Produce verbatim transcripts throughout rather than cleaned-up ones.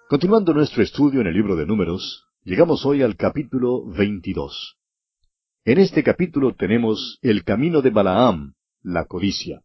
Continuando nuestro estudio en el libro de Números, llegamos hoy al capítulo veintidós. En este capítulo tenemos el camino de Balaam, la codicia.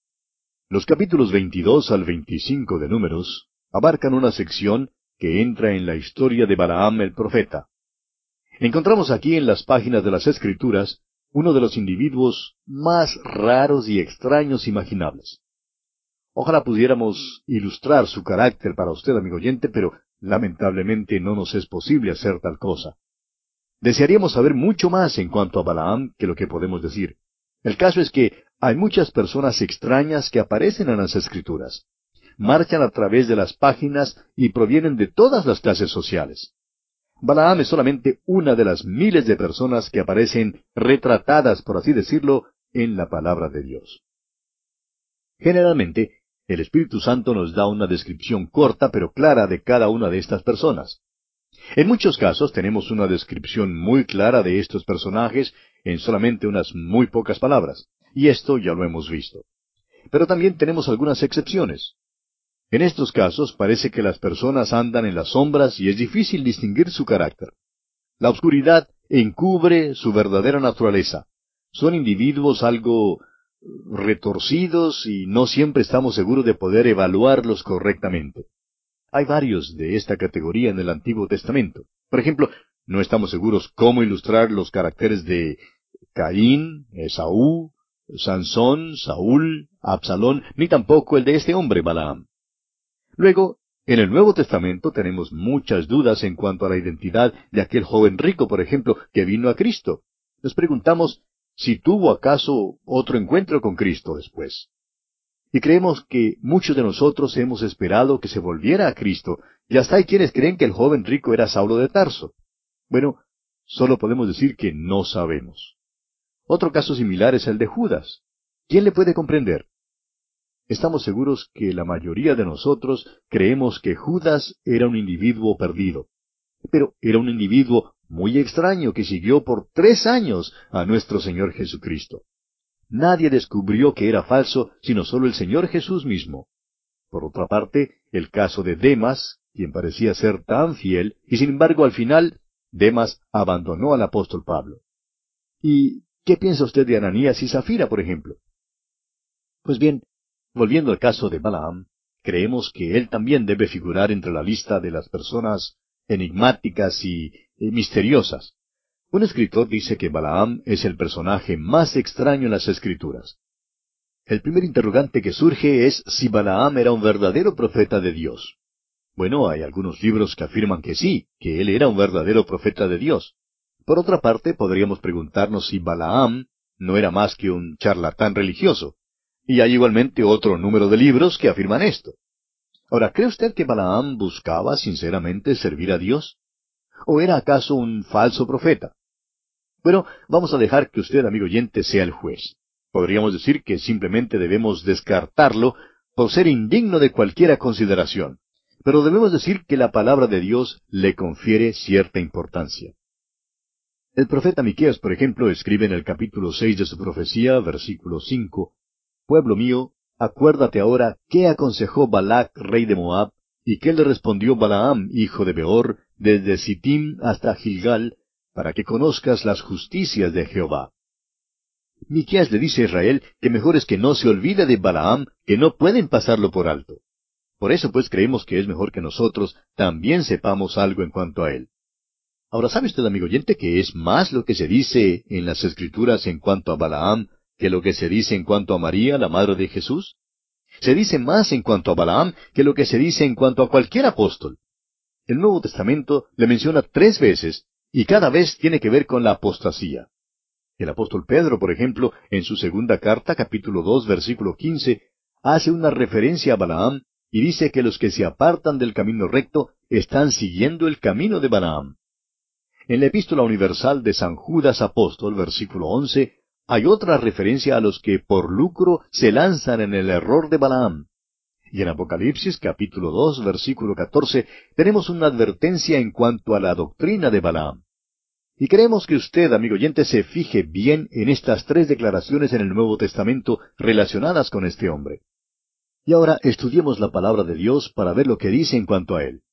Los capítulos veintidós al veinticinco de Números abarcan una sección que entra en la historia de Balaam el profeta. Encontramos aquí en las páginas de las Escrituras uno de los individuos más raros y extraños imaginables. Ojalá pudiéramos ilustrar su carácter para usted, amigo oyente, pero lamentablemente no nos es posible hacer tal cosa. Desearíamos saber mucho más en cuanto a Balaam que lo que podemos decir. El caso es que hay muchas personas extrañas que aparecen en las Escrituras. Marchan a través de las páginas y provienen de todas las clases sociales. Balaam es solamente una de las miles de personas que aparecen retratadas, por así decirlo, en la palabra de Dios. Generalmente, el Espíritu Santo nos da una descripción corta pero clara de cada una de estas personas. En muchos casos tenemos una descripción muy clara de estos personajes en solamente unas muy pocas palabras, y esto ya lo hemos visto. Pero también tenemos algunas excepciones. En estos casos parece que las personas andan en las sombras y es difícil distinguir su carácter. La oscuridad encubre su verdadera naturaleza. Son individuos algo retorcidos y no siempre estamos seguros de poder evaluarlos correctamente. Hay varios de esta categoría en el Antiguo Testamento. Por ejemplo, no estamos seguros cómo ilustrar los caracteres de Caín, Esaú, Sansón, Saúl, Absalón, ni tampoco el de este hombre Balaam. Luego, en el Nuevo Testamento tenemos muchas dudas en cuanto a la identidad de aquel joven rico, por ejemplo, que vino a Cristo. Nos preguntamos si tuvo acaso otro encuentro con Cristo después. Y creemos que muchos de nosotros hemos esperado que se volviera a Cristo, y hasta hay quienes creen que el joven rico era Saulo de Tarso. Bueno, solo podemos decir que no sabemos. Otro caso similar es el de Judas. ¿Quién le puede comprender? Estamos seguros que la mayoría de nosotros creemos que Judas era un individuo perdido. Pero era un individuo muy extraño que siguió por tres años a nuestro Señor Jesucristo. Nadie descubrió que era falso, sino solo el Señor Jesús mismo. Por otra parte, el caso de Demas, quien parecía ser tan fiel, y sin embargo al final, Demas abandonó al apóstol Pablo. ¿Y qué piensa usted de Ananías y Zafira, por ejemplo? Pues bien, volviendo al caso de Balaam, creemos que él también debe figurar entre la lista de las personas enigmáticas y, y misteriosas. Un escritor dice que Balaam es el personaje más extraño en las Escrituras. El primer interrogante que surge es si Balaam era un verdadero profeta de Dios. Bueno, hay algunos libros que afirman que sí, que él era un verdadero profeta de Dios. Por otra parte, podríamos preguntarnos si Balaam no era más que un charlatán religioso. Y hay igualmente otro número de libros que afirman esto. Ahora, ¿cree usted que Balaam buscaba sinceramente servir a Dios? ¿O era acaso un falso profeta? Bueno, vamos a dejar que usted, amigo oyente, sea el juez. Podríamos decir que simplemente debemos descartarlo por ser indigno de cualquiera consideración. Pero debemos decir que la palabra de Dios le confiere cierta importancia. El profeta Miqueas, por ejemplo, escribe en el capítulo seis de su profecía, versículo cinco, «Pueblo mío, acuérdate ahora qué aconsejó Balac, rey de Moab, y qué le respondió Balaam, hijo de Beor, desde Sittim hasta Gilgal, para que conozcas las justicias de Jehová». Miqueas le dice a Israel que mejor es que no se olvide de Balaam, que no pueden pasarlo por alto. Por eso pues creemos que es mejor que nosotros también sepamos algo en cuanto a él. Ahora, ¿sabe usted, amigo oyente, que es más lo que se dice en las Escrituras en cuanto a Balaam que lo que se dice en cuanto a María, la madre de Jesús? Se dice más en cuanto a Balaam que lo que se dice en cuanto a cualquier apóstol. El Nuevo Testamento le menciona tres veces, y cada vez tiene que ver con la apostasía. El apóstol Pedro, por ejemplo, en su segunda carta, capítulo dos, versículo quince, hace una referencia a Balaam y dice que los que se apartan del camino recto están siguiendo el camino de Balaam. En la Epístola Universal de San Judas Apóstol, versículo once, hay otra referencia a los que por lucro se lanzan en el error de Balaam. Y en Apocalipsis, capítulo dos, versículo catorce, tenemos una advertencia en cuanto a la doctrina de Balaam. Y queremos que usted, amigo oyente, se fije bien en estas tres declaraciones en el Nuevo Testamento relacionadas con este hombre. Y ahora estudiemos la palabra de Dios para ver lo que dice en cuanto a él.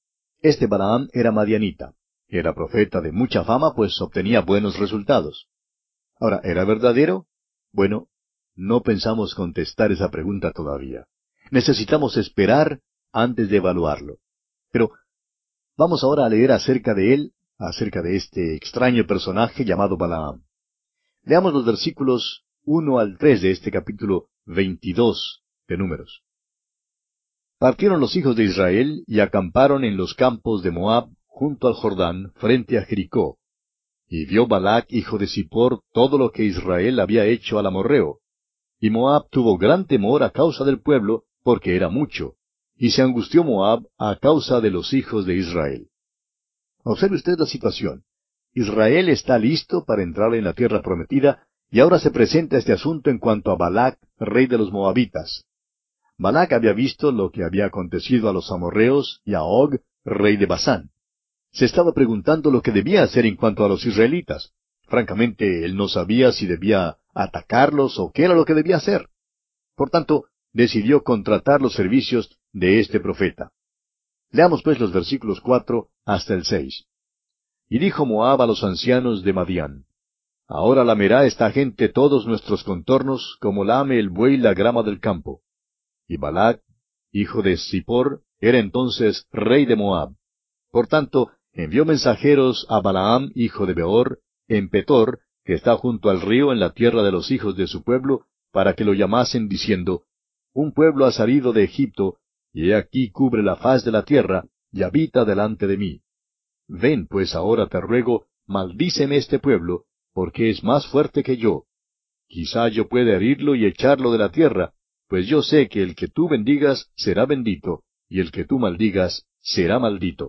Este Balaam era madianita. Era profeta de mucha fama, pues obtenía buenos resultados. Ahora, ¿era verdadero? Bueno, no pensamos contestar esa pregunta todavía. Necesitamos esperar antes de evaluarlo. Pero vamos ahora a leer acerca de él, acerca de este extraño personaje llamado Balaam. Leamos los versículos uno al tres de este capítulo veintidós de Números. Partieron los hijos de Israel y acamparon en los campos de Moab, junto al Jordán, frente a Jericó. Y vio Balac, hijo de Zippor, todo lo que Israel había hecho al amorreo. Y Moab tuvo gran temor a causa del pueblo, porque era mucho. Y se angustió Moab a causa de los hijos de Israel. Observe usted la situación. Israel está listo para entrar en la tierra prometida, y ahora se presenta este asunto en cuanto a Balac, rey de los moabitas. Balac había visto lo que había acontecido a los amorreos y a Og, rey de Basán. Se estaba preguntando lo que debía hacer en cuanto a los israelitas. Francamente, él no sabía si debía atacarlos o qué era lo que debía hacer. Por tanto, decidió contratar los servicios de este profeta. Leamos pues los versículos cuatro hasta el seis. Y dijo Moab a los ancianos de Madián: Ahora lamerá esta gente todos nuestros contornos, como lame el buey la grama del campo. Y Balac, hijo de Zippor, era entonces rey de Moab. Por tanto, envió mensajeros a Balaam, hijo de Beor, en Petor, que está junto al río en la tierra de los hijos de su pueblo, para que lo llamasen, diciendo: Un pueblo ha salido de Egipto, y he aquí cubre la faz de la tierra, y habita delante de mí. Ven, pues ahora te ruego, maldíceme este pueblo, porque es más fuerte que yo. Quizá yo pueda herirlo y echarlo de la tierra, pues yo sé que el que tú bendigas será bendito, y el que tú maldigas será maldito.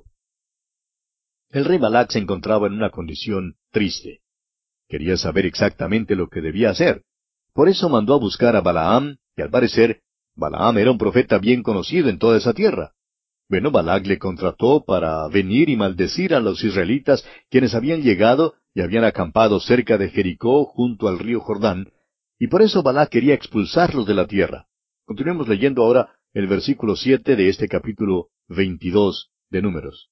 El rey Balac se encontraba en una condición triste. Quería saber exactamente lo que debía hacer. Por eso mandó a buscar a Balaam, y al parecer, Balaam era un profeta bien conocido en toda esa tierra. Bueno, Balac le contrató para venir y maldecir a los israelitas, quienes habían llegado y habían acampado cerca de Jericó, junto al río Jordán, y por eso Balac quería expulsarlos de la tierra. Continuemos leyendo ahora el versículo siete de este capítulo veintidós de Números.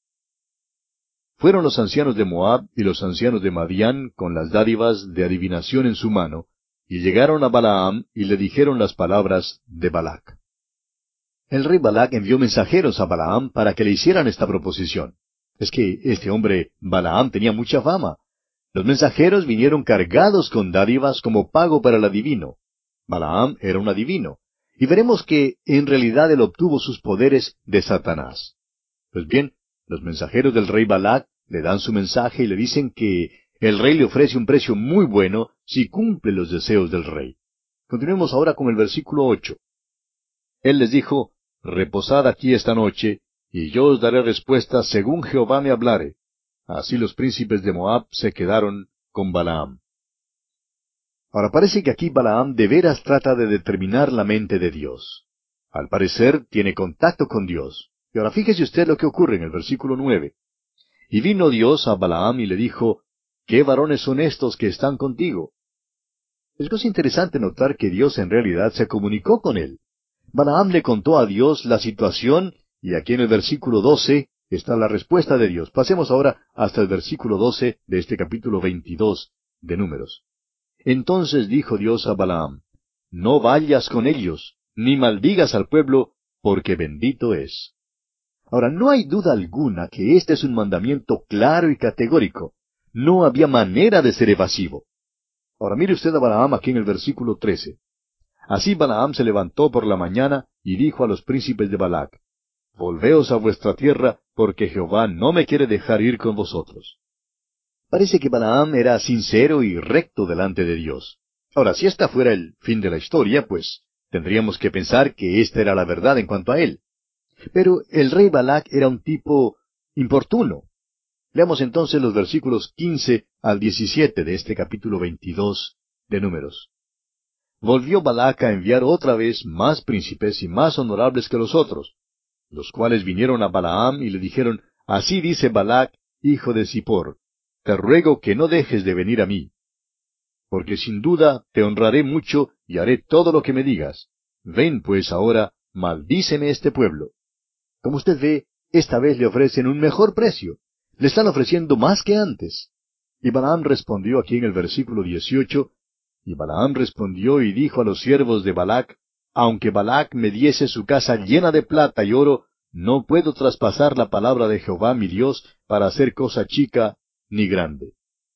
Fueron los ancianos de Moab y los ancianos de Madián con las dádivas de adivinación en su mano, y llegaron a Balaam y le dijeron las palabras de Balac. El rey Balac envió mensajeros a Balaam para que le hicieran esta proposición. Es que este hombre Balaam tenía mucha fama. Los mensajeros vinieron cargados con dádivas como pago para el adivino. Balaam era un adivino, y veremos que en realidad él obtuvo sus poderes de Satanás. Pues bien, los mensajeros del rey Balac le dan su mensaje y le dicen que el rey le ofrece un precio muy bueno si cumple los deseos del rey. Continuemos ahora con el versículo ocho. Él les dijo: Reposad aquí esta noche, y yo os daré respuesta según Jehová me hablare. Así los príncipes de Moab se quedaron con Balaam. Ahora parece que aquí Balaam de veras trata de determinar la mente de Dios. Al parecer tiene contacto con Dios. Y ahora fíjese usted lo que ocurre en el versículo nueve. Y vino Dios a Balaam y le dijo: ¿Qué varones son estos que están contigo? Es cosa interesante notar que Dios en realidad se comunicó con él. Balaam le contó a Dios la situación, y aquí en el versículo doce está la respuesta de Dios. Pasemos ahora hasta el versículo doce de este capítulo veintidós de Números. Entonces dijo Dios a Balaam: No vayas con ellos, ni maldigas al pueblo, porque bendito es. Ahora, no hay duda alguna que este es un mandamiento claro y categórico. No había manera de ser evasivo. Ahora mire usted a Balaam aquí en el versículo trece. Así Balaam se levantó por la mañana y dijo a los príncipes de Balac: Volveos a vuestra tierra, porque Jehová no me quiere dejar ir con vosotros. Parece que Balaam era sincero y recto delante de Dios. Ahora, si esta fuera el fin de la historia, pues tendríamos que pensar que esta era la verdad en cuanto a él. Pero el rey Balac era un tipo importuno. Leamos entonces los versículos quince al diecisiete de este capítulo veintidós de Números. Volvió Balac a enviar otra vez más príncipes y más honorables que los otros, los cuales vinieron a Balaam y le dijeron: Así dice Balac, hijo de Zippor: Te ruego que no dejes de venir a mí, porque sin duda te honraré mucho y haré todo lo que me digas. Ven pues ahora, maldíceme este pueblo. Como usted ve, esta vez le ofrecen un mejor precio. Le están ofreciendo más que antes. Y Balaam respondió aquí en el versículo dieciocho, y Balaam respondió y dijo a los siervos de Balac, aunque Balac me diese su casa llena de plata y oro, no puedo traspasar la palabra de Jehová mi Dios para hacer cosa chica ni grande.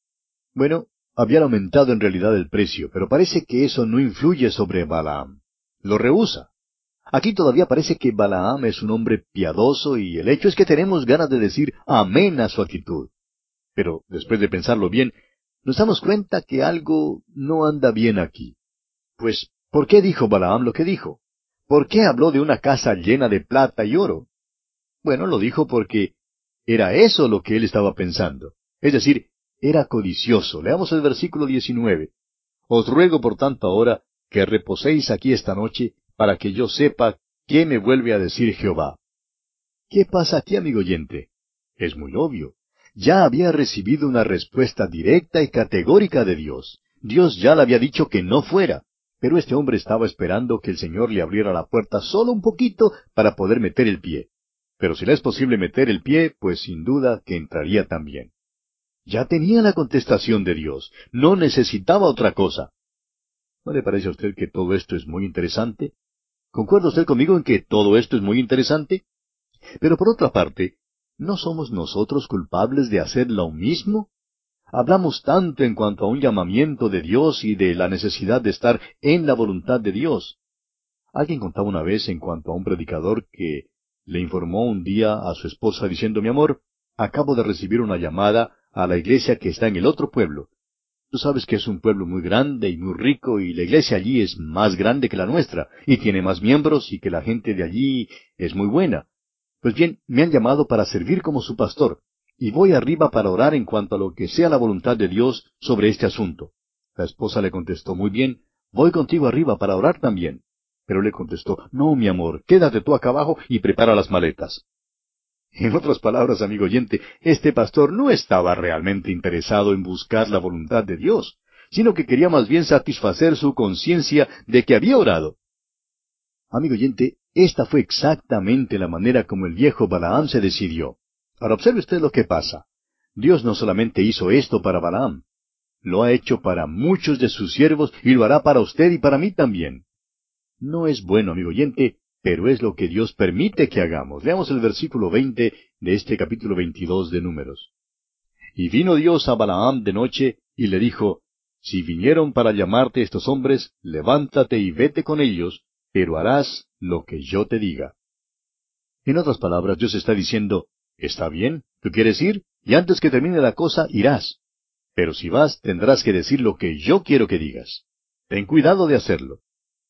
Bueno, habían aumentado en realidad el precio, pero parece que eso no influye sobre Balaam. Lo rehúsa. Aquí todavía parece que Balaam es un hombre piadoso y el hecho es que tenemos ganas de decir amén a su actitud. Pero después de pensarlo bien, nos damos cuenta que algo no anda bien aquí. Pues, ¿por qué dijo Balaam lo que dijo? ¿Por qué habló de una casa llena de plata y oro? Bueno, lo dijo porque era eso lo que él estaba pensando. Es decir, era codicioso. Leamos el versículo diecinueve. Os ruego por tanto ahora que reposéis aquí esta noche para que yo sepa qué me vuelve a decir Jehová. ¿Qué pasa aquí, amigo oyente? Es muy obvio. Ya había recibido una respuesta directa y categórica de Dios. Dios ya le había dicho que no fuera. Pero este hombre estaba esperando que el Señor le abriera la puerta solo un poquito para poder meter el pie. Pero si le es posible meter el pie, pues sin duda que entraría también. Ya tenía la contestación de Dios. No necesitaba otra cosa. ¿No le parece a usted que todo esto es muy interesante? ¿Concuerda usted conmigo en que todo esto es muy interesante? Pero por otra parte, ¿no somos nosotros culpables de hacer lo mismo? Hablamos tanto en cuanto a un llamamiento de Dios y de la necesidad de estar en la voluntad de Dios. Alguien contaba una vez en cuanto a un predicador que le informó un día a su esposa diciendo, mi amor, acabo de recibir una llamada a la iglesia que está en el otro pueblo. Tú sabes que es un pueblo muy grande y muy rico y la iglesia allí es más grande que la nuestra y tiene más miembros y que la gente de allí es muy buena. Pues bien, me han llamado para servir como su pastor y voy arriba para orar en cuanto a lo que sea la voluntad de Dios sobre este asunto. La esposa le contestó, muy bien, voy contigo arriba para orar también. Pero le contestó, no, mi amor, quédate tú acá abajo y prepara las maletas. En otras palabras, amigo oyente, este pastor no estaba realmente interesado en buscar la voluntad de Dios, sino que quería más bien satisfacer su conciencia de que había orado. Amigo oyente, esta fue exactamente la manera como el viejo Balaam se decidió. Ahora observe usted lo que pasa. Dios no solamente hizo esto para Balaam, lo ha hecho para muchos de sus siervos y lo hará para usted y para mí también. No es bueno, amigo oyente, pero es lo que Dios permite que hagamos. Veamos el versículo veinte de este capítulo veintidós de Números. Y vino Dios a Balaam de noche, y le dijo, si vinieron para llamarte estos hombres, levántate y vete con ellos, pero harás lo que yo te diga. En otras palabras, Dios está diciendo, está bien, tú quieres ir, y antes que termine la cosa, irás. Pero si vas, tendrás que decir lo que yo quiero que digas. Ten cuidado de hacerlo.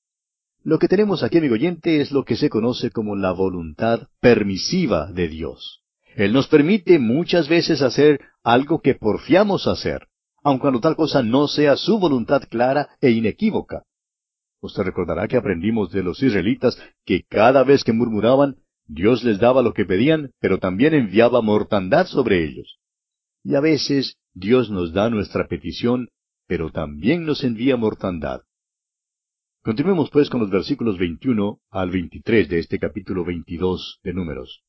Lo que tenemos aquí, amigo oyente, es lo que se conoce como la voluntad permisiva de Dios. Él nos permite muchas veces hacer algo que porfiamos hacer, aun cuando tal cosa no sea su voluntad clara e inequívoca. Usted recordará que aprendimos de los israelitas que cada vez que murmuraban, Dios les daba lo que pedían, pero también enviaba mortandad sobre ellos. Y a veces Dios nos da nuestra petición, pero también nos envía mortandad. Continuemos pues con los versículos veintiuno al veintitrés de este capítulo veintidós de Números.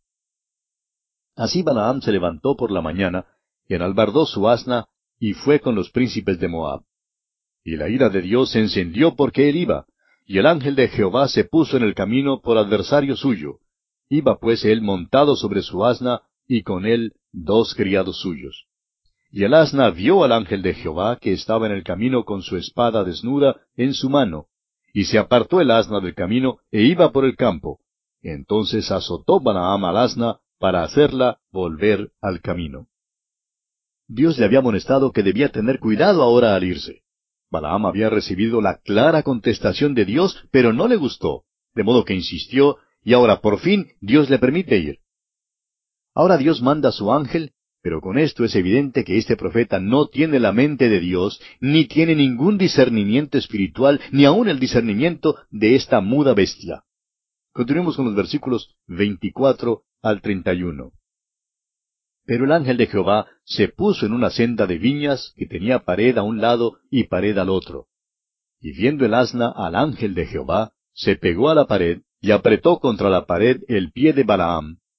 Así Balaam se levantó por la mañana, y enalbardó su asna, y fue con los príncipes de Moab. Y la ira de Dios se encendió porque él iba, y el ángel de Jehová se puso en el camino por adversario suyo. Iba pues él montado sobre su asna, y con él dos criados suyos. Y el asna vio al ángel de Jehová que estaba en el camino con su espada desnuda en su mano, y se apartó el asna del camino e iba por el campo. Entonces azotó Balaam al asna para hacerla volver al camino. Dios le había amonestado que debía tener cuidado ahora al irse. Balaam había recibido la clara contestación de Dios, pero no le gustó, de modo que insistió, y ahora por fin Dios le permite ir. Ahora Dios manda a su ángel, pero con esto es evidente que este profeta no tiene la mente de Dios, ni tiene ningún discernimiento espiritual, ni aun el discernimiento de esta muda bestia. Continuemos con los versículos veinticuatro al treinta y uno. Pero el ángel de Jehová se puso en una senda de viñas que tenía pared a un lado y pared al otro. Y viendo el asna al ángel de Jehová, se pegó a la pared y apretó contra la pared el pie de Balaam,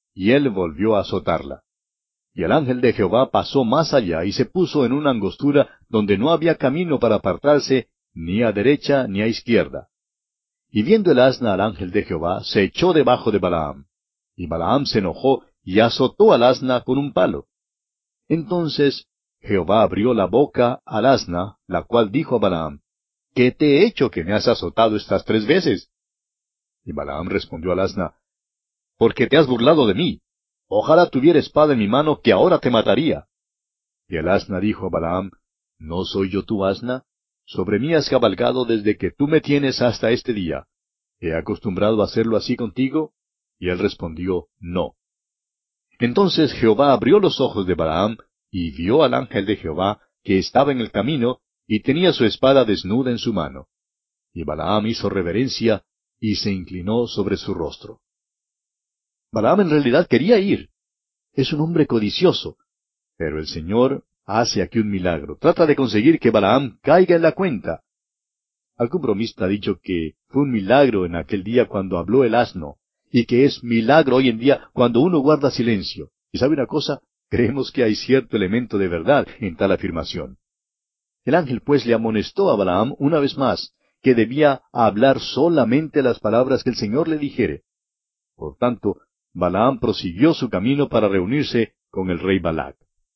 y él volvió a azotarla. Y el ángel de Jehová pasó más allá y se puso en una angostura donde no había camino para apartarse ni a derecha ni a izquierda. Y viendo el asna al ángel de Jehová, se echó debajo de Balaam. Y Balaam se enojó y azotó al asna con un palo. Entonces Jehová abrió la boca al asna, la cual dijo a Balaam, ¿qué te he hecho que me has azotado estas tres veces? Y Balaam respondió al asna, porque te has burlado de mí. Ojalá tuviera espada en mi mano, que ahora te mataría. Y el asna dijo a Balaam, ¿no soy yo tu asna? Sobre mí has cabalgado desde que tú me tienes hasta este día. ¿He acostumbrado a hacerlo así contigo? Y él respondió, no. Entonces Jehová abrió los ojos de Balaam, y vio al ángel de Jehová, que estaba en el camino, y tenía su espada desnuda en su mano. Y Balaam hizo reverencia, y se inclinó sobre su rostro. Balaam en realidad quería ir. Es un hombre codicioso. Pero el Señor hace aquí un milagro. Trata de conseguir que Balaam caiga en la cuenta. Algún bromista ha dicho que fue un milagro en aquel día cuando habló el asno, y que es milagro hoy en día cuando uno guarda silencio. ¿Y sabe una cosa? Creemos que hay cierto elemento de verdad en tal afirmación. El ángel pues le amonestó a Balaam una vez más, que debía hablar solamente las palabras que el Señor le dijere. Por tanto, Balaam prosiguió su camino para reunirse con el rey Balac.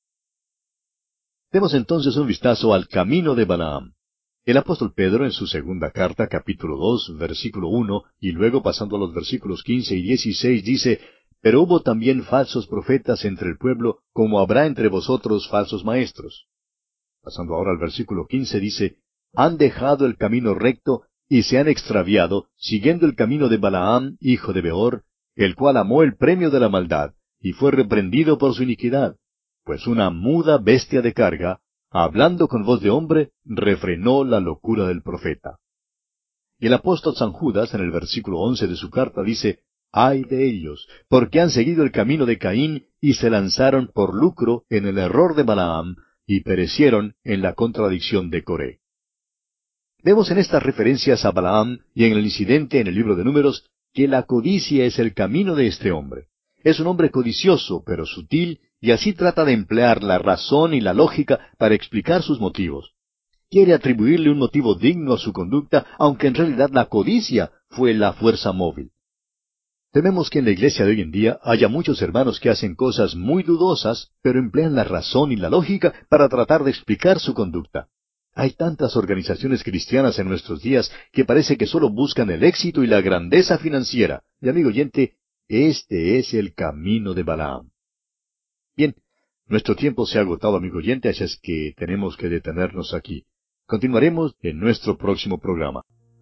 Demos entonces un vistazo al camino de Balaam. El apóstol Pedro en su segunda carta, capítulo dos, versículo uno, y luego pasando a los versículos quince y dieciséis, dice, Pero hubo también falsos profetas entre el pueblo, como habrá entre vosotros falsos maestros. Pasando ahora al versículo quince, dice, Han dejado el camino recto, y se han extraviado, siguiendo el camino de Balaam, hijo de Beor, el cual amó el premio de la maldad, y fue reprendido por su iniquidad, pues una muda bestia de carga, hablando con voz de hombre, refrenó la locura del profeta. Y el apóstol San Judas, en el versículo once de su carta, dice, Ay de ellos, porque han seguido el camino de Caín, y se lanzaron por lucro en el error de Balaam, y perecieron en la contradicción de Coré. Vemos en estas referencias a Balaam y en el incidente en el libro de Números que la codicia es el camino de este hombre. Es un hombre codicioso, pero sutil, y así trata de emplear la razón y la lógica para explicar sus motivos. Quiere atribuirle un motivo digno a su conducta, aunque en realidad la codicia fue la fuerza móvil. Tememos que en la iglesia de hoy en día haya muchos hermanos que hacen cosas muy dudosas, pero emplean la razón y la lógica para tratar de explicar su conducta. Hay tantas organizaciones cristianas en nuestros días que parece que solo buscan el éxito y la grandeza financiera. Y amigo oyente, este es el camino de Balaam. Bien, nuestro tiempo se ha agotado, amigo oyente, así es que tenemos que detenernos aquí. Continuaremos en nuestro próximo programa.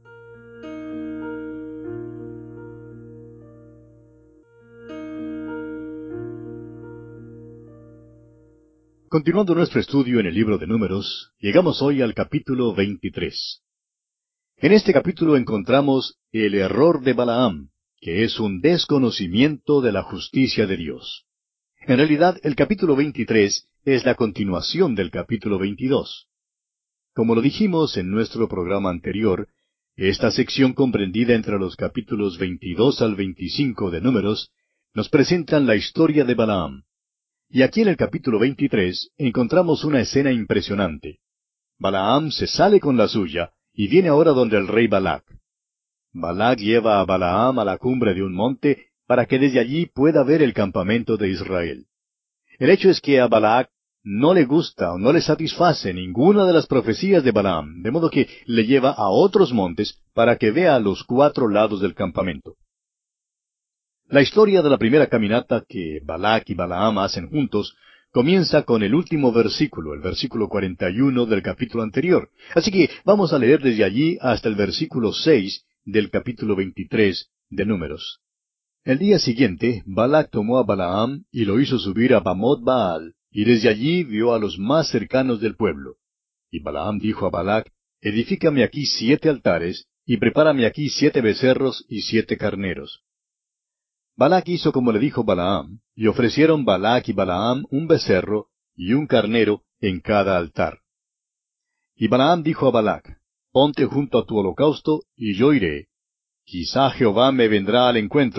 Continuando nuestro estudio en el libro de Números, llegamos hoy al capítulo veintitrés. En este capítulo encontramos el error de Balaam, que es un desconocimiento de la justicia de Dios. En realidad, el capítulo veintitrés es la continuación del capítulo veintidós. Como lo dijimos en nuestro programa anterior, esta sección comprendida entre los capítulos veintidós al veinticinco de Números nos presentan la historia de Balaam. Y aquí en el capítulo veintitrés encontramos una escena impresionante. Balaam se sale con la suya y viene ahora donde el rey Balac. Balac lleva a Balaam a la cumbre de un monte para que desde allí pueda ver el campamento de Israel. El hecho es que a Balac no le gusta o no le satisface ninguna de las profecías de Balaam, de modo que le lleva a otros montes para que vea los cuatro lados del campamento. La historia de la primera caminata que Balac y Balaam hacen juntos comienza con el último versículo, el versículo cuarenta y uno del capítulo anterior. Así que vamos a leer desde allí hasta el versículo seis del capítulo veintitrés de Números. El día siguiente, Balac tomó a Balaam y lo hizo subir a Bamot Baal, y desde allí vio a los más cercanos del pueblo. Y Balaam dijo a Balac, Edifícame aquí siete altares, y prepárame aquí siete becerros y siete carneros. Balac hizo como le dijo Balaam, y ofrecieron Balac y Balaam un becerro y un carnero en cada altar. Y Balaam dijo a Balac, Ponte junto a tu holocausto, y yo iré. Quizá Jehová me vendrá al encuentro,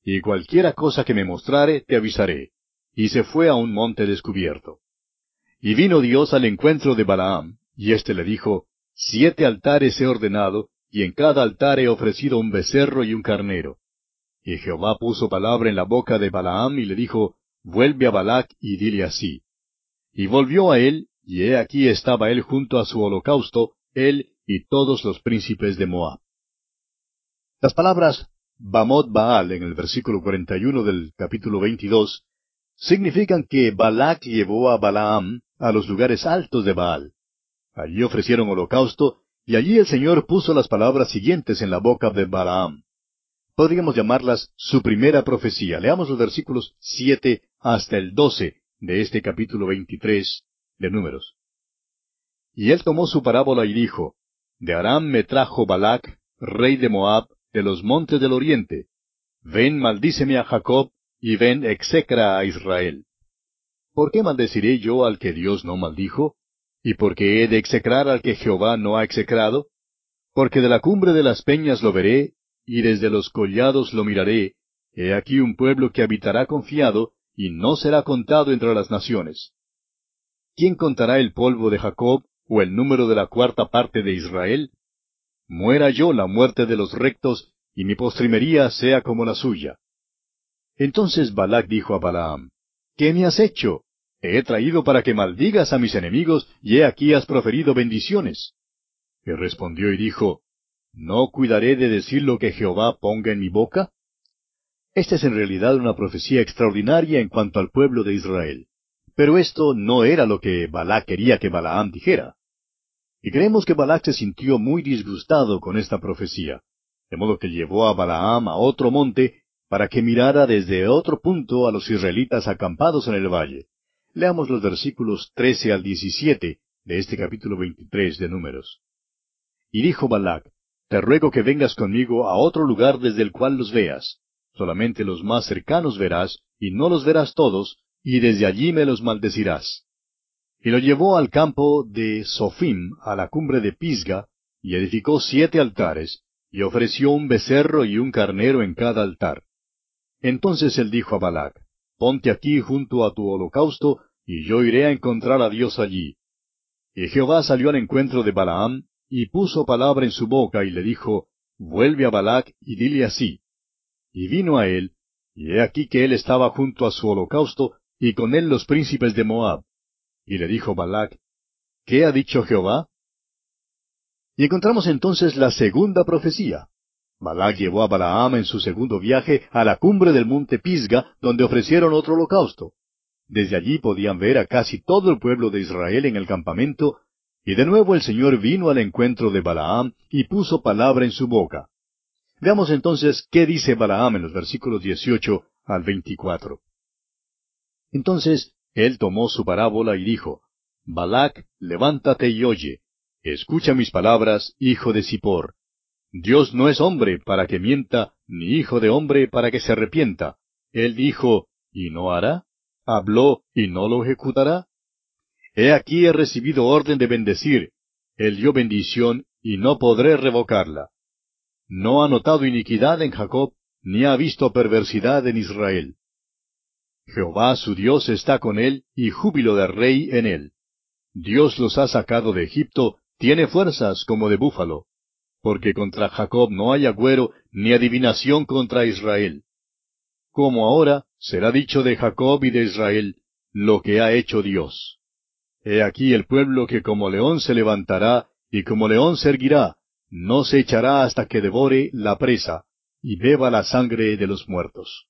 y cualquiera cosa que me mostrare te avisaré. Y se fue a un monte descubierto. Y vino Dios al encuentro de Balaam, y éste le dijo, Siete altares he ordenado, y en cada altar he ofrecido un becerro y un carnero. Y Jehová puso palabra en la boca de Balaam, y le dijo, Vuelve a Balac y dile así. Y volvió a él, y he aquí estaba él junto a su holocausto, él y todos los príncipes de Moab. Las palabras Bamot Baal en el versículo cuarenta y uno del capítulo veintidós significan que Balac llevó a Balaam a los lugares altos de Baal. Allí ofrecieron holocausto, y allí el Señor puso las palabras siguientes en la boca de Balaam. Podríamos llamarlas su primera profecía. Leamos los versículos siete hasta el doce de este capítulo veintitrés de Números. Y él tomó su parábola y dijo, De Aram me trajo Balac, rey de Moab, de los montes del oriente. Ven, maldíceme a Jacob, y ven, execra a Israel. ¿Por qué maldeciré yo al que Dios no maldijo? ¿Y por qué he de execrar al que Jehová no ha execrado? Porque de la cumbre de las peñas lo veré, y desde los collados lo miraré. He aquí un pueblo que habitará confiado, y no será contado entre las naciones. ¿Quién contará el polvo de Jacob, o el número de la cuarta parte de Israel? Muera yo la muerte de los rectos, y mi postrimería sea como la suya. Entonces Balac dijo a Balaam, ¿Qué me has hecho? Te he traído para que maldigas a mis enemigos, y he aquí has proferido bendiciones. Y respondió y dijo, ¿No cuidaré de decir lo que Jehová ponga en mi boca? Esta es en realidad una profecía extraordinaria en cuanto al pueblo de Israel. Pero esto no era lo que Balac quería que Balaam dijera. Y creemos que Balac se sintió muy disgustado con esta profecía, de modo que llevó a Balaam a otro monte para que mirara desde otro punto a los israelitas acampados en el valle. Leamos los versículos trece al diecisiete de este capítulo veintitrés de Números. Y dijo Balac, Te ruego que vengas conmigo a otro lugar desde el cual los veas. Solamente los más cercanos verás, y no los verás todos, y desde allí me los maldecirás. Y lo llevó al campo de Sophim, a la cumbre de Pisga, y edificó siete altares, y ofreció un becerro y un carnero en cada altar. Entonces él dijo a Balac, Ponte aquí junto a tu holocausto, y yo iré a encontrar a Dios allí. Y Jehová salió al encuentro de Balaam, y puso palabra en su boca, y le dijo, Vuelve a Balac, y dile así. Y vino a él, y he aquí que él estaba junto a su holocausto, y con él los príncipes de Moab. Y le dijo Balac, ¿Qué ha dicho Jehová? Y encontramos entonces la segunda profecía. Balac llevó a Balaam en su segundo viaje a la cumbre del monte Pisga, donde ofrecieron otro holocausto. Desde allí podían ver a casi todo el pueblo de Israel en el campamento, y de nuevo el Señor vino al encuentro de Balaam y puso palabra en su boca. Veamos entonces qué dice Balaam en los versículos dieciocho al veinticuatro. Entonces él tomó su parábola y dijo, Balac, levántate y oye. Escucha mis palabras, hijo de Zippor. Dios no es hombre para que mienta, ni hijo de hombre para que se arrepienta. Él dijo, ¿y no hará? ¿Habló y no lo ejecutará? He aquí he recibido orden de bendecir. Él dio bendición y no podré revocarla. No ha notado iniquidad en Jacob, ni ha visto perversidad en Israel. Jehová su Dios está con él, y júbilo de rey en él. Dios los ha sacado de Egipto, tiene fuerzas como de búfalo. Porque contra Jacob no hay agüero, ni adivinación contra Israel. Como ahora será dicho de Jacob y de Israel, lo que ha hecho Dios. He aquí el pueblo que como león se levantará, y como león se erguirá, no se echará hasta que devore la presa, y beba la sangre de los muertos.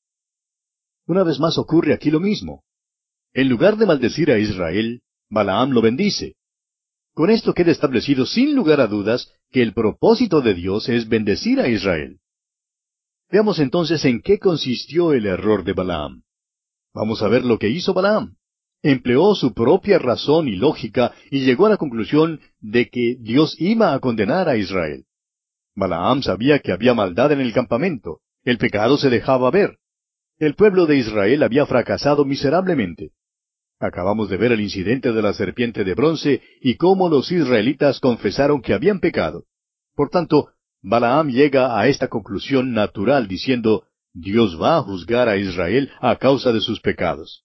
Una vez más ocurre aquí lo mismo. En lugar de maldecir a Israel, Balaam lo bendice. Con esto queda establecido sin lugar a dudas que el propósito de Dios es bendecir a Israel. Veamos entonces en qué consistió el error de Balaam. Vamos a ver lo que hizo Balaam. Empleó su propia razón y lógica y llegó a la conclusión de que Dios iba a condenar a Israel. Balaam sabía que había maldad en el campamento. El pecado se dejaba ver. El pueblo de Israel había fracasado miserablemente. Acabamos de ver el incidente de la serpiente de bronce y cómo los israelitas confesaron que habían pecado. Por tanto, Balaam llega a esta conclusión natural diciendo, Dios va a juzgar a Israel a causa de sus pecados.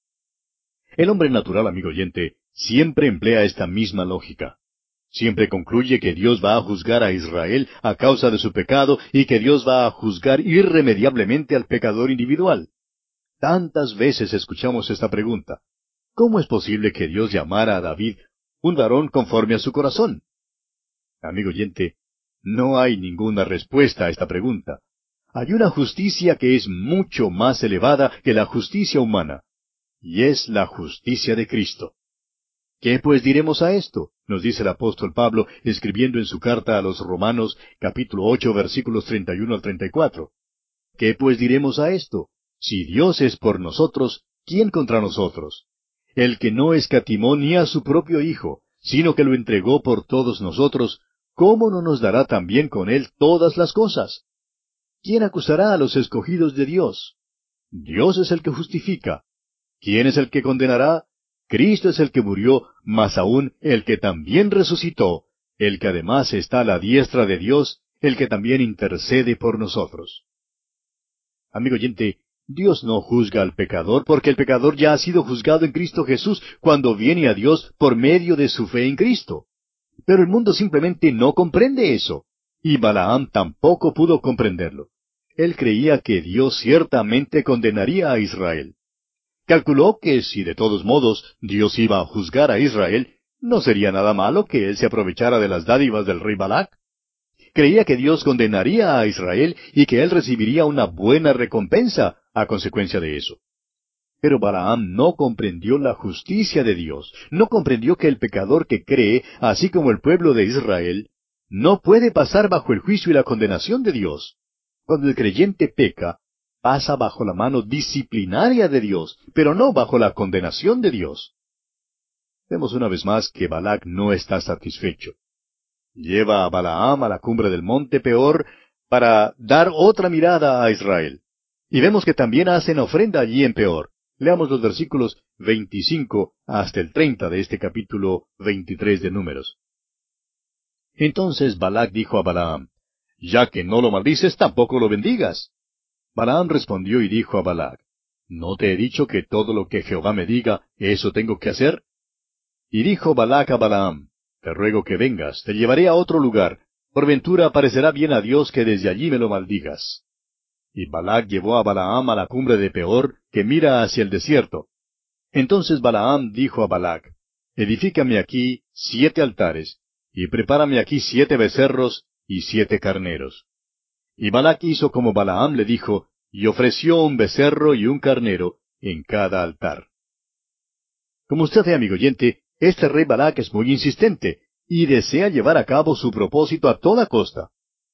El hombre natural, amigo oyente, siempre emplea esta misma lógica. Siempre concluye que Dios va a juzgar a Israel a causa de su pecado y que Dios va a juzgar irremediablemente al pecador individual. Tantas veces escuchamos esta pregunta. ¿Cómo es posible que Dios llamara a David un varón conforme a su corazón? Amigo oyente, no hay ninguna respuesta a esta pregunta. Hay una justicia que es mucho más elevada que la justicia humana, y es la justicia de Cristo. ¿Qué pues diremos a esto? Nos dice el apóstol Pablo, escribiendo en su carta a los Romanos, capítulo ocho, versículos treinta y uno al treinta y cuatro. ¿Qué pues diremos a esto? Si Dios es por nosotros, ¿quién contra nosotros? El que no escatimó ni a su propio Hijo, sino que lo entregó por todos nosotros, ¿cómo no nos dará también con él todas las cosas? ¿Quién acusará a los escogidos de Dios? Dios es el que justifica. ¿Quién es el que condenará? Cristo es el que murió, mas aún el que también resucitó, el que además está a la diestra de Dios, el que también intercede por nosotros. Amigo oyente, Dios no juzga al pecador porque el pecador ya ha sido juzgado en Cristo Jesús cuando viene a Dios por medio de su fe en Cristo. Pero el mundo simplemente no comprende eso, y Balaam tampoco pudo comprenderlo. Él creía que Dios ciertamente condenaría a Israel. Calculó que si de todos modos Dios iba a juzgar a Israel, no sería nada malo que él se aprovechara de las dádivas del rey Balac. Creía que Dios condenaría a Israel y que él recibiría una buena recompensa a consecuencia de eso. Pero Balaam no comprendió la justicia de Dios, no comprendió que el pecador que cree, así como el pueblo de Israel, no puede pasar bajo el juicio y la condenación de Dios. Cuando el creyente peca, pasa bajo la mano disciplinaria de Dios, pero no bajo la condenación de Dios. Vemos una vez más que Balac no está satisfecho. Lleva a Balaam a la cumbre del monte Peor para dar otra mirada a Israel. Y vemos que también hacen ofrenda allí en Peor. Leamos los versículos veinticinco hasta el treinta de este capítulo veintitrés de Números. Entonces Balac dijo a Balaam, «Ya que no lo maldices, tampoco lo bendigas». Balaam respondió y dijo a Balac, «¿No te he dicho que todo lo que Jehová me diga, eso tengo que hacer?» Y dijo Balac a Balaam, «Te ruego que vengas, te llevaré a otro lugar. Por ventura parecerá bien a Dios que desde allí me lo maldigas». Y Balac llevó a Balaam a la cumbre de Peor, que mira hacia el desierto. Entonces Balaam dijo a Balac, «Edifícame aquí siete altares, y prepárame aquí siete becerros y siete carneros». Y Balac hizo como Balaam le dijo, y ofreció un becerro y un carnero en cada altar. Como usted ve, amigo oyente, este rey Balac es muy insistente, y desea llevar a cabo su propósito a toda costa.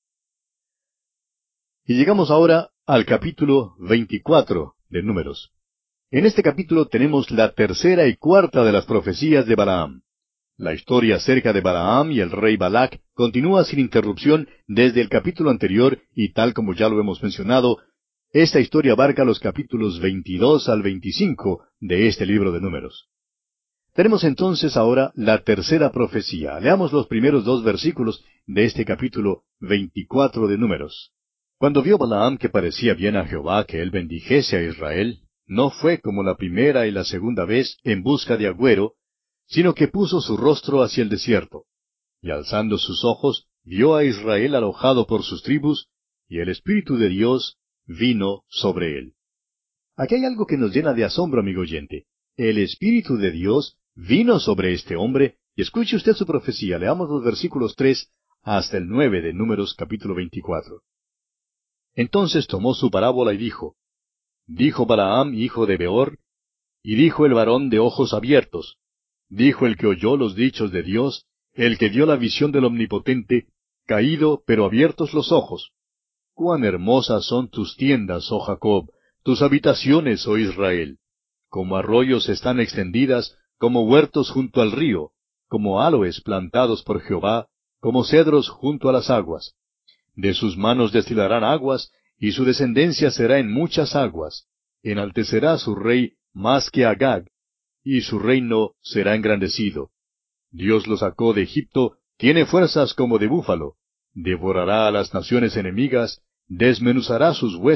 Y llegamos ahora al capítulo veinticuatro de Números. En este capítulo tenemos la tercera y cuarta de las profecías de Balaam. La historia acerca de Balaam y el rey Balac continúa sin interrupción desde el capítulo anterior y tal como ya lo hemos mencionado, esta historia abarca los capítulos veintidós al veinticinco de este libro de Números. Tenemos entonces ahora la tercera profecía. Leamos los primeros dos versículos de este capítulo veinticuatro de Números. Cuando vio Balaam que parecía bien a Jehová que él bendijese a Israel, no fue como la primera y la segunda vez en busca de agüero, sino que puso su rostro hacia el desierto. Y alzando sus ojos, vio a Israel alojado por sus tribus, y el Espíritu de Dios vino sobre él. Aquí hay algo que nos llena de asombro, amigo oyente. El Espíritu de Dios vino sobre este hombre, y escuche usted su profecía. Leamos los versículos tres hasta el nueve de Números capítulo veinticuatro. Entonces tomó su parábola y dijo, Dijo Balaam, hijo de Beor, y dijo el varón de ojos abiertos, dijo el que oyó los dichos de Dios, el que dio la visión del Omnipotente, caído, pero abiertos los ojos. Cuán hermosas son tus tiendas, oh Jacob, tus habitaciones, oh Israel. Como arroyos están extendidas, como huertos junto al río, como aloes plantados por Jehová, como cedros junto a las aguas. De sus manos destilarán aguas, y su descendencia será en muchas aguas. Enaltecerá su rey más que Agag, y su reino será engrandecido. Dios lo sacó de Egipto, tiene fuerzas como de búfalo. Devorará a las naciones enemigas, desmenuzará sus huesos,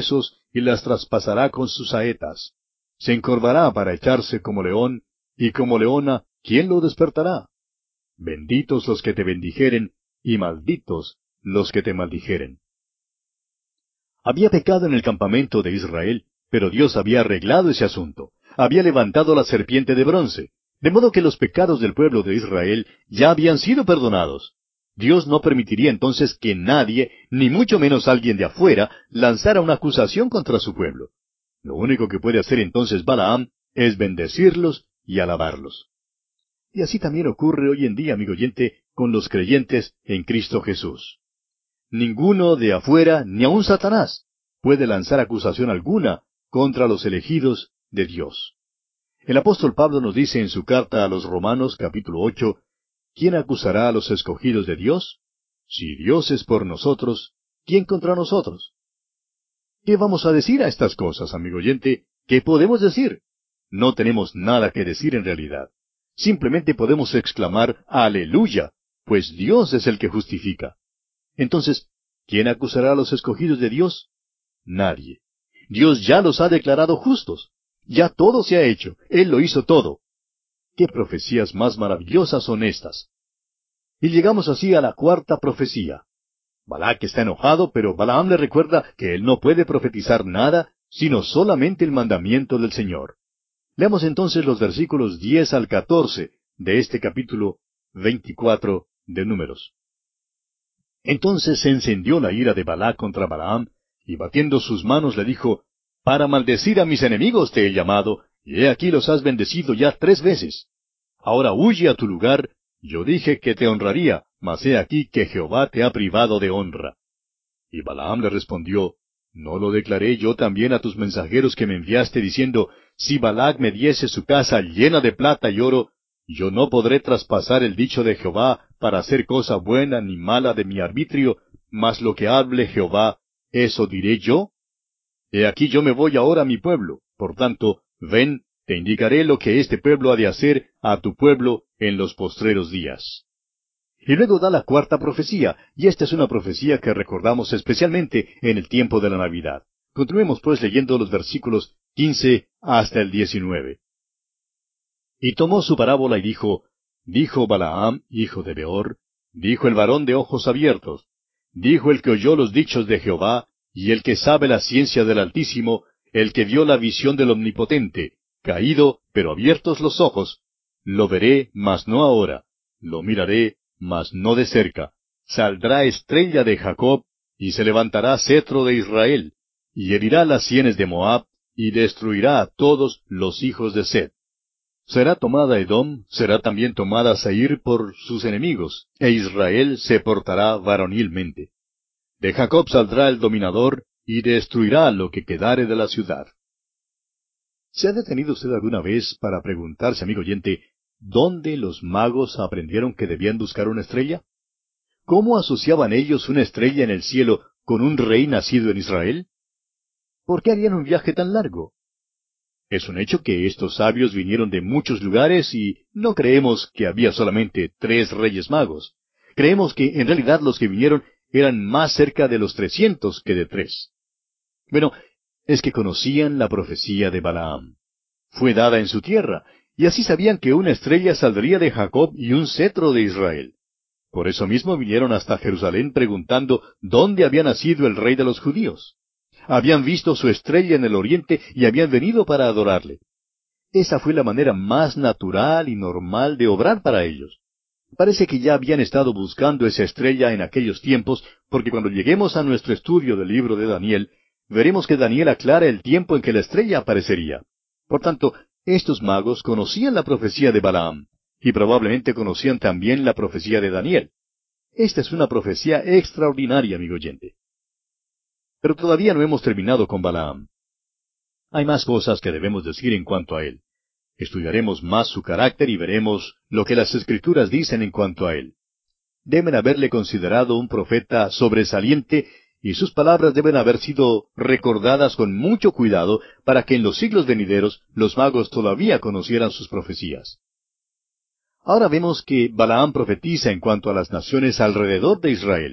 y las traspasará con sus saetas. Se encorvará para echarse como león, y como leona, ¿quién lo despertará? Benditos los que te bendijeren, y malditos los que te maldijeren. Había pecado en el campamento de Israel, pero Dios había arreglado ese asunto. Había levantado la serpiente de bronce, de modo que los pecados del pueblo de Israel ya habían sido perdonados. Dios no permitiría entonces que nadie, ni mucho menos alguien de afuera, lanzara una acusación contra su pueblo. Lo único que puede hacer entonces Balaam es bendecirlos y alabarlos. Y así también ocurre hoy en día, amigo oyente, con los creyentes en Cristo Jesús. Ninguno de afuera, ni aun Satanás, puede lanzar acusación alguna contra los elegidos de Dios. El apóstol Pablo nos dice en su carta a los Romanos, capítulo ocho, ¿quién acusará a los escogidos de Dios? Si Dios es por nosotros, ¿quién contra nosotros? ¿Qué vamos a decir a estas cosas, amigo oyente? ¿Qué podemos decir? No tenemos nada que decir en realidad. Simplemente podemos exclamar ¡Aleluya! Pues Dios es el que justifica. Entonces, ¿quién acusará a los escogidos de Dios? Nadie. Dios ya los ha declarado justos. Ya todo se ha hecho. Él lo hizo todo. ¿Qué profecías más maravillosas son estas? Y llegamos así a la cuarta profecía. Balac está enojado, pero Balaam le recuerda que él no puede profetizar nada, sino solamente el mandamiento del Señor. Leamos entonces los versículos diez al catorce de este capítulo veinticuatro de Números. Entonces se encendió la ira de Balac contra Balaam, y batiendo sus manos le dijo, Para maldecir a mis enemigos te he llamado, y he aquí los has bendecido ya tres veces. Ahora huye a tu lugar. Yo dije que te honraría, mas he aquí que Jehová te ha privado de honra. Y Balaam le respondió, ¿no lo declaré yo también a tus mensajeros que me enviaste diciendo, si Balac me diese su casa llena de plata y oro, yo no podré traspasar el dicho de Jehová para hacer cosa buena ni mala de mi arbitrio, mas lo que hable Jehová, ¿eso diré yo? He aquí yo me voy ahora a mi pueblo, por tanto, ven, te indicaré lo que este pueblo ha de hacer a tu pueblo en los postreros días. Y luego da la cuarta profecía, y esta es una profecía que recordamos especialmente en el tiempo de la Navidad. Continuemos pues leyendo los versículos quince hasta el diecinueve. Y tomó su parábola y dijo, Dijo Balaam, hijo de Beor, dijo el varón de ojos abiertos, dijo el que oyó los dichos de Jehová, y el que sabe la ciencia del Altísimo, el que vio la visión del Omnipotente, caído, pero abiertos los ojos, lo veré, mas no ahora, lo miraré, mas no de cerca. Saldrá estrella de Jacob, y se levantará cetro de Israel, y herirá las sienes de Moab, y destruirá a todos los hijos de Seth. Será tomada Edom, será también tomada Seir por sus enemigos, e Israel se portará varonilmente. De Jacob saldrá el dominador, y destruirá lo que quedare de la ciudad. ¿Se ha detenido usted alguna vez para preguntarse, amigo oyente, ¿dónde los magos aprendieron que debían buscar una estrella? ¿Cómo asociaban ellos una estrella en el cielo con un rey nacido en Israel? ¿Por qué harían un viaje tan largo? Es un hecho que estos sabios vinieron de muchos lugares y no creemos que había solamente tres reyes magos. Creemos que en realidad los que vinieron eran más cerca de los trescientos que de tres. Bueno, es que conocían la profecía de Balaam. Fue dada en su tierra, y así sabían que una estrella saldría de Jacob y un cetro de Israel. Por eso mismo vinieron hasta Jerusalén preguntando dónde había nacido el rey de los judíos. Habían visto su estrella en el oriente y habían venido para adorarle. Esa fue la manera más natural y normal de obrar para ellos. Parece que ya habían estado buscando esa estrella en aquellos tiempos, porque cuando lleguemos a nuestro estudio del libro de Daniel, veremos que Daniel aclara el tiempo en que la estrella aparecería. Por tanto, estos magos conocían la profecía de Balaam, y probablemente conocían también la profecía de Daniel. Esta es una profecía extraordinaria, amigo oyente. Pero todavía no hemos terminado con Balaam. Hay más cosas que debemos decir en cuanto a él. Estudiaremos más su carácter y veremos lo que las Escrituras dicen en cuanto a él. Deben haberle considerado un profeta sobresaliente y sus palabras deben haber sido recordadas con mucho cuidado para que en los siglos venideros los magos todavía conocieran sus profecías. Ahora vemos que Balaam profetiza en cuanto a las naciones alrededor de Israel,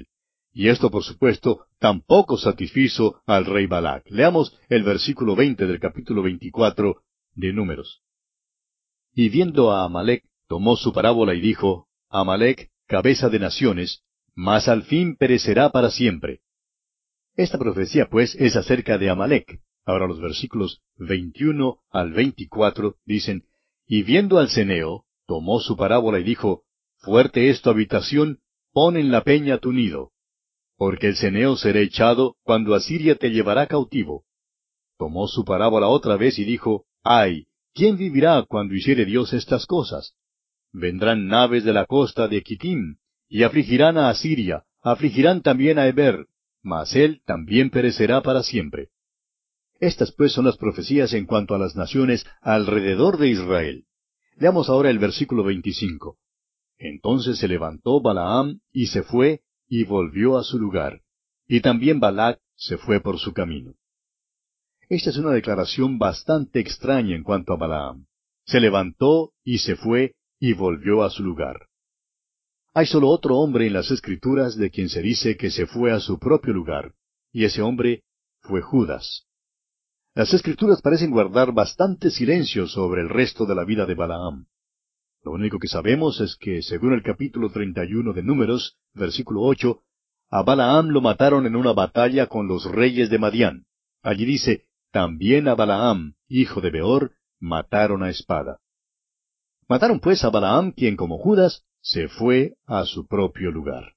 Y esto, por supuesto, tampoco satisfizo al rey Balac. Leamos el versículo veinte del capítulo veinticuatro de Números. Y viendo a Amalec, tomó su parábola y dijo, Amalec, cabeza de naciones, mas al fin perecerá para siempre. Esta profecía, pues, es acerca de Amalec. Ahora los versículos veintiuno al veinticuatro dicen, Y viendo al ceneo, tomó su parábola y dijo, Fuerte es tu habitación, pon en la peña tu nido. Porque el ceneo será echado cuando Asiria te llevará cautivo. Tomó su parábola otra vez y dijo, Ay, ¿quién vivirá cuando hiciere Dios estas cosas? Vendrán naves de la costa de Kittim, y afligirán a Asiria, afligirán también a Eber, mas él también perecerá para siempre. Estas pues son las profecías en cuanto a las naciones alrededor de Israel. Leamos ahora el versículo veinticinco. Entonces se levantó Balaam y se fue, y volvió a su lugar. Y también Balac se fue por su camino. Esta es una declaración bastante extraña en cuanto a Balaam. Se levantó y se fue, y volvió a su lugar. Hay solo otro hombre en las Escrituras de quien se dice que se fue a su propio lugar, y ese hombre fue Judas. Las Escrituras parecen guardar bastante silencio sobre el resto de la vida de Balaam. Lo único que sabemos es que, según el capítulo treinta y uno de Números, versículo ocho, a Balaam lo mataron en una batalla con los reyes de Madián. Allí dice, también a Balaam, hijo de Beor, mataron a espada. Mataron pues a Balaam, quien como Judas, se fue a su propio lugar.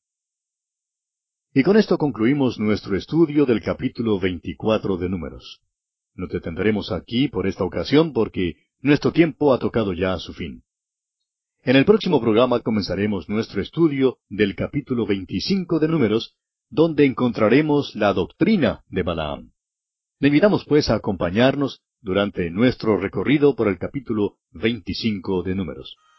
Y con esto concluimos nuestro estudio del capítulo veinticuatro de Números. Nos detendremos aquí por esta ocasión porque nuestro tiempo ha tocado ya a su fin. En el próximo programa comenzaremos nuestro estudio del capítulo veinticinco de Números, donde encontraremos la doctrina de Balaam. Le invitamos pues a acompañarnos durante nuestro recorrido por el capítulo veinticinco de Números.